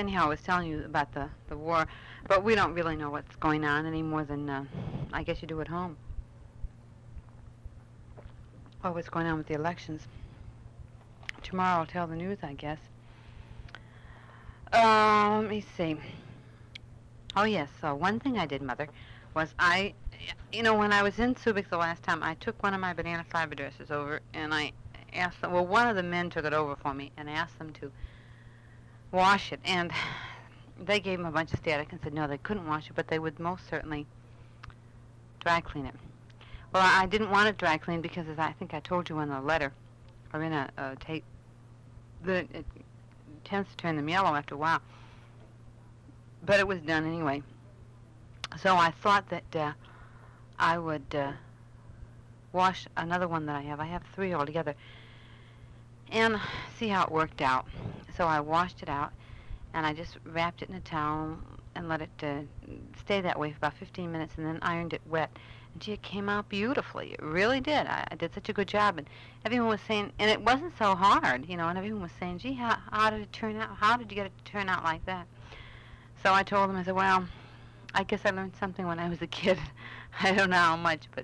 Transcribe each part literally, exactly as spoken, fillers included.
anyhow, I was telling you about the, the war, but we don't really know what's going on any more than uh, I guess you do at home. Oh, what's going on with the elections. Tomorrow I'll tell the news, I guess. Uh, let me see. Oh, yes, so one thing I did, Mother, was I, you know, when I was in Subic the last time, I took one of my banana fiber dresses over, and I asked them, well, one of the men took it over for me and asked them to wash it, and they gave him a bunch of static and said no, they couldn't wash it, but they would most certainly dry clean it. Well, I didn't want it dry cleaned because, as I think I told you in a letter or in a, a tape, that it tends to turn them yellow after a while. But it was done anyway. So I thought that uh, I would uh, wash another one that I have. I have three altogether. And see how it worked out. So I washed it out, and I just wrapped it in a towel and let it uh, stay that way for about fifteen minutes, and then ironed it wet. And gee, it came out beautifully. It really did. I, I did such a good job. And everyone was saying, and it wasn't so hard, you know, and everyone was saying, gee, how, how did it turn out? How did you get it to turn out like that? So I told them, I said, well, I guess I learned something when I was a kid. I don't know how much, but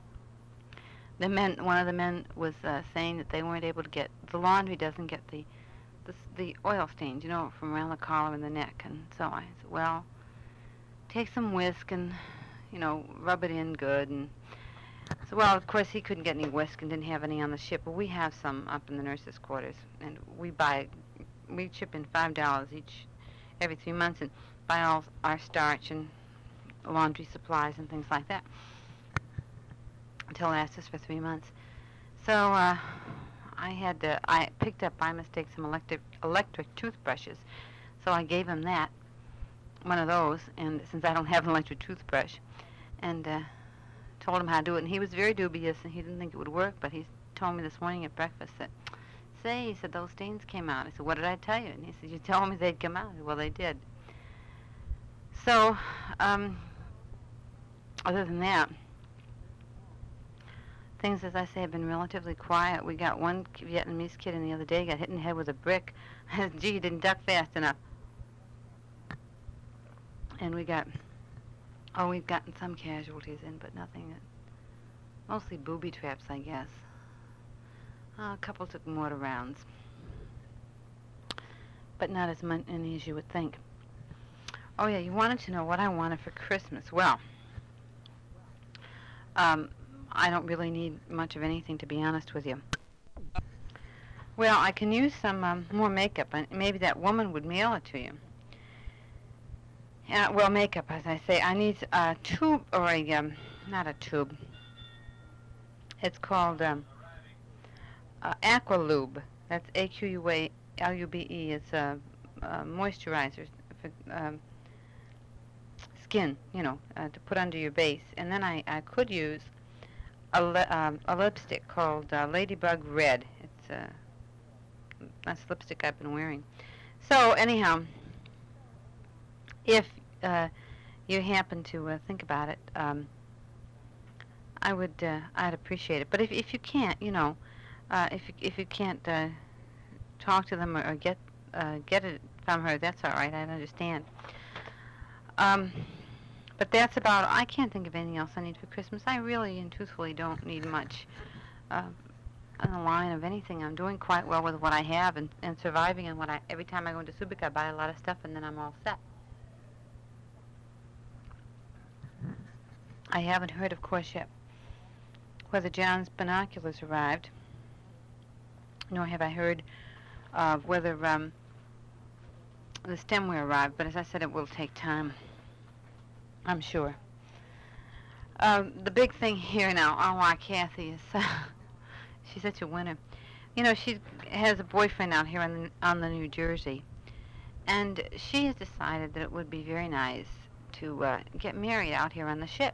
the men, one of the men was uh, saying that they weren't able to get, the laundry doesn't get the, the, the oil stains, you know, from around the collar and the neck. And so I said, well, take some whisk and, you know, rub it in good. And so, well, of course, he couldn't get any whisk and didn't have any on the ship, but we have some up in the nurses' quarters. And we buy, we chip in five dollars each, every three months, and buy all our starch and laundry supplies and things like that until it lasts us for three months. So uh, I had to, I picked up by mistake some electric electric toothbrushes, so I gave him that, one of those, and since I don't have an electric toothbrush, and uh, told him how to do it, and he was very dubious, and he didn't think it would work, but he told me this morning at breakfast that, say, he said, those stains came out. I said, what did I tell you? And he said, you told me they'd come out. I said, well, they did. So, um, other than that, things, as I say, have been relatively quiet. We got one Vietnamese kid in the other day, got hit in the head with a brick. Gee, he didn't duck fast enough. And we got, oh, we've gotten some casualties in, but nothing, mostly booby traps, I guess. Uh, a couple took mortar rounds, but not as many as you would think. Oh, yeah, you wanted to know what I wanted for Christmas. Well, um, I don't really need much of anything, to be honest with you. Well, I can use some um, more makeup, and maybe that woman would mail it to you. Uh, well, makeup, as I say. I need a tube, or a, um, not a tube. It's called um, uh, Aqualube. That's A Q U A L U B E. It's a, a moisturizer for um, skin, you know, uh, to put under your base. And then I, I could use a, li um, a lipstick called uh, Ladybug Red. It's uh, that's the lipstick I've been wearing. So anyhow, if uh, you happen to uh, think about it, um, I would uh, I'd appreciate it. But if if you can't, you know, uh, if you, if you can't uh, talk to them or, or get uh, get it from her, that's all right. I understand. Um, but that's about. I can't think of anything else I need for Christmas. I really and truthfully don't need much uh, on the line of anything. I'm doing quite well with what I have and, and surviving. And what I every time I go into Subic, I buy a lot of stuff, and then I'm all set. I haven't heard, of course, yet whether John's binoculars arrived, nor have I heard of whether um, the stemware arrived, but as I said, it will take time, I'm sure. Uh, the big thing here now, oh, why, Kathy is, uh, she's such a winner. You know, she has a boyfriend out here on the, on the New Jersey, and she has decided that it would be very nice to uh, get married out here on the ship.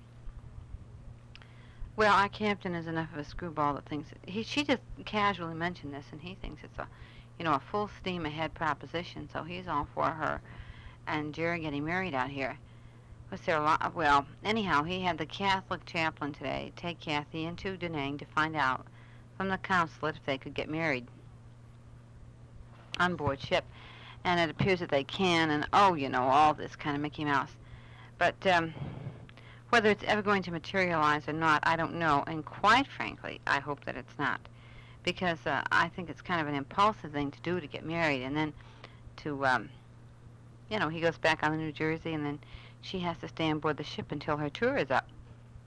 Well, our captain is enough of a screwball that thinks he. She just casually mentioned this, and he thinks it's a, you know, a full steam ahead proposition. So he's all for her and Jerry getting married out here. Was there a lot? Well, anyhow, he had the Catholic chaplain today take Kathy into Da Nang to find out from the consulate if they could get married on board ship. and it appears that they can, and oh, you know, all this kind of Mickey Mouse. But um, whether it's ever going to materialize or not, I don't know, and quite frankly, I hope that it's not, because uh, I think it's kind of an impulsive thing to do, to get married, and then to, um, you know, he goes back on the New Jersey, and then she has to stay on board the ship until her tour is up.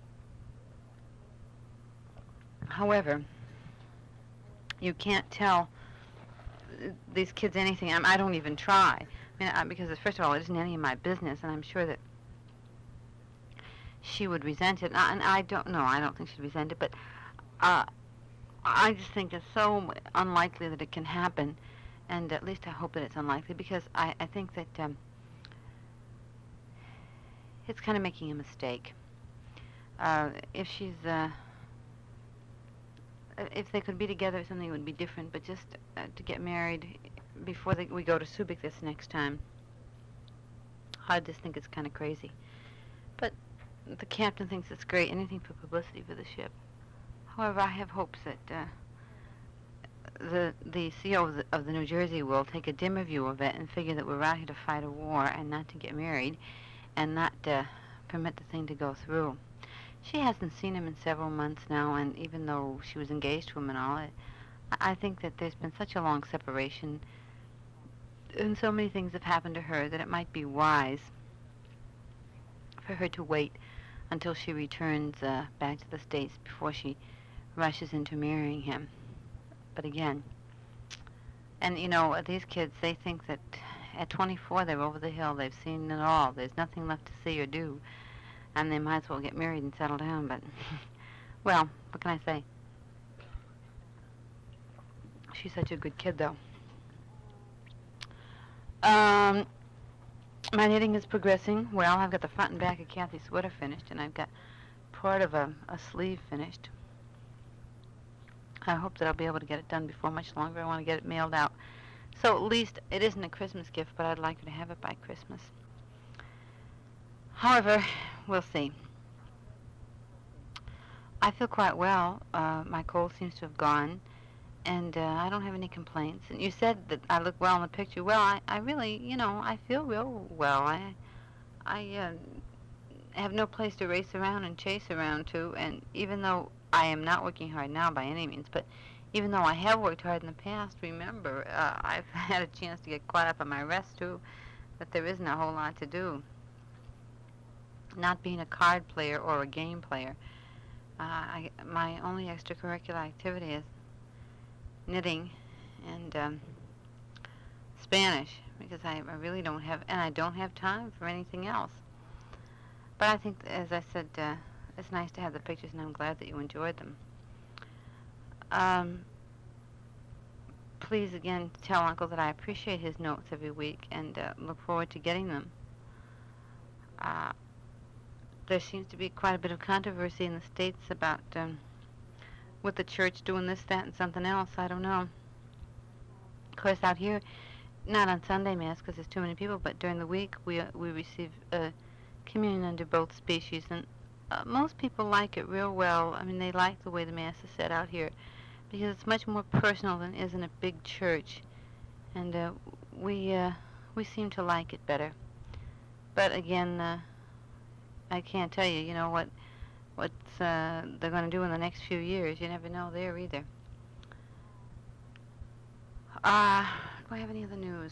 However, you can't tell these kids anything. I, I don't even try. I mean, I, because first of all, it isn't any of my business, and I'm sure that she would resent it. And I, and I don't know. I don't think she'd resent it, but uh, I just think it's so unlikely that it can happen, and at least I hope that it's unlikely, because I, I think that um, it's kind of making a mistake. Uh, if she's, uh, if they could be together, something would be different, but just uh, to get married before they, we go to Subic this next time, I just think it's kind of crazy. But the captain thinks it's great, anything for publicity for the ship. However, I have hopes that uh, the the C E O of the, of the New Jersey will take a dimmer view of it and figure that we're out here to fight a war and not to get married, and not uh, permit the thing to go through. She hasn't seen him in several months now, and even though she was engaged to him and all, I, I think that there's been such a long separation, and so many things have happened to her, that it might be wise for her to wait until she returns uh, back to the States before she rushes into marrying him. But again, and you know, these kids, they think that at twenty-four they're over the hill, they've seen it all, there's nothing left to see or do, and they might as well get married and settle down. But well, what can I say? She's such a good kid, though. Um, my knitting is progressing well. I've got the front and back of Kathy's sweater finished, and I've got part of a, a sleeve finished. I hope that I'll be able to get it done before much longer. I want to get it mailed out. So at least it isn't a Christmas gift, but I'd like her to have it by Christmas. However, we'll see. I feel quite well. Uh, my cold seems to have gone, and uh, I don't have any complaints. And you said that I look well in the picture. Well, I, I really, you know, I feel real well. I, I uh, have no place to race around and chase around to, and even though I am not working hard now by any means, but even though I have worked hard in the past, remember, uh, I've had a chance to get caught up on my rest too, but there isn't a whole lot to do. Not being a card player or a game player, uh, I, my only extracurricular activity is knitting and um, Spanish, because I, I really don't have, and I don't have time for anything else. But I think, as I said, uh, it's nice to have the pictures, and I'm glad that you enjoyed them. Um, please, again, tell Uncle that I appreciate his notes every week and uh, look forward to getting them. Uh, there seems to be quite a bit of controversy in the States about um, with the church doing this, that, and something else. I don't know. Of course, out here, not on Sunday Mass because there's too many people, but during the week we uh, we receive uh, communion under both species, and uh, most people like it real well. I mean, they like the way the Mass is set out here because it's much more personal than is in a big church, and uh, we uh, we seem to like it better. But again, uh, I can't tell you, you know, what what's uh, they're going to do in the next few years. You never know there either. Uh, do I have any other news?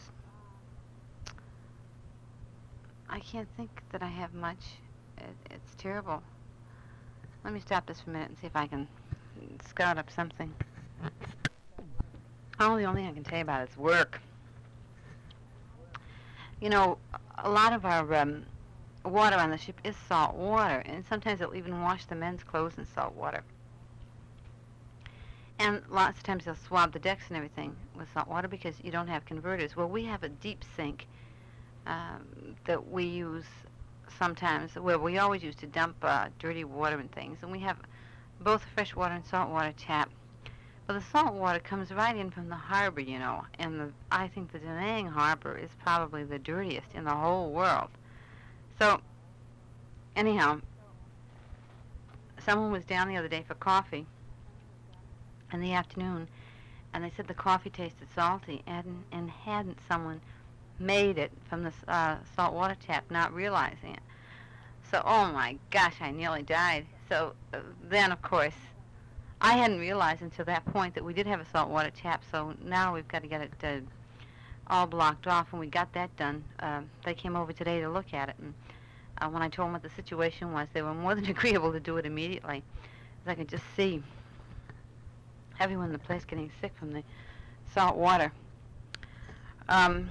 I can't think that I have much. It, it's terrible. Let me stop this for a minute and see if I can scout up something. Oh, the only thing I can tell you about is work. You know, a lot of our um, water on the ship is salt water, and sometimes they'll even wash the men's clothes in salt water. And lots of times they'll swab the decks and everything with salt water because you don't have converters. Well, we have a deep sink um, that we use sometimes. Well, we always used to dump uh, dirty water and things, and we have both fresh water and salt water tap. Well, the salt water comes right in from the harbor, you know, and the, I think the Da Nang harbor is probably the dirtiest in the whole world. So, anyhow, someone was down the other day for coffee in the afternoon, and they said the coffee tasted salty, and, and hadn't someone made it from the uh, salt water tap, not realizing it. So, oh my gosh, I nearly died. So uh, then, of course, I hadn't realized until that point that we did have a salt water tap. So now we've got to get it uh, all blocked off, and we got that done. Uh, they came over today to look at it, and uh, when I told them what the situation was, they were more than agreeable to do it immediately. As I could just see everyone in the place getting sick from the salt water. Um,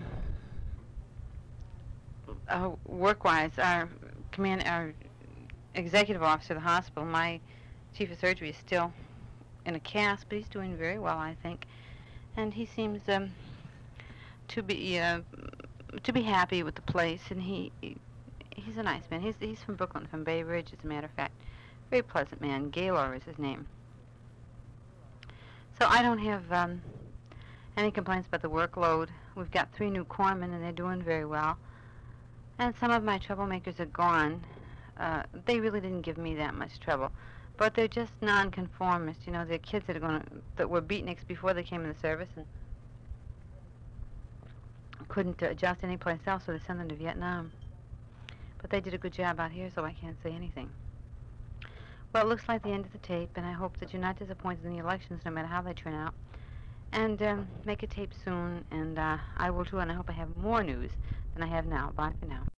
uh, work-wise, our command, our executive officer of the hospital, my chief of surgery, is still in a cast, but he's doing very well, I think, and he seems um, to be uh, to be happy with the place, and he, he he's a nice man. He's he's from Brooklyn, from Bay Ridge, as a matter of fact. Very pleasant man. Gaylor is his name. So I don't have um, any complaints about the workload. We've got three new corpsmen, and they're doing very well. And some of my troublemakers are gone. Uh, they really didn't give me that much trouble, but they're just nonconformists. You know, they're kids that are going to that were beatniks before they came in the service and couldn't uh, adjust anyplace else, so they sent them to Vietnam. But they did a good job out here, so I can't say anything. Well, it looks like the end of the tape, and I hope that you're not disappointed in the elections, no matter how they turn out. And um, make a tape soon, and uh, I will too, and I hope I have more news than I have now. Bye for now.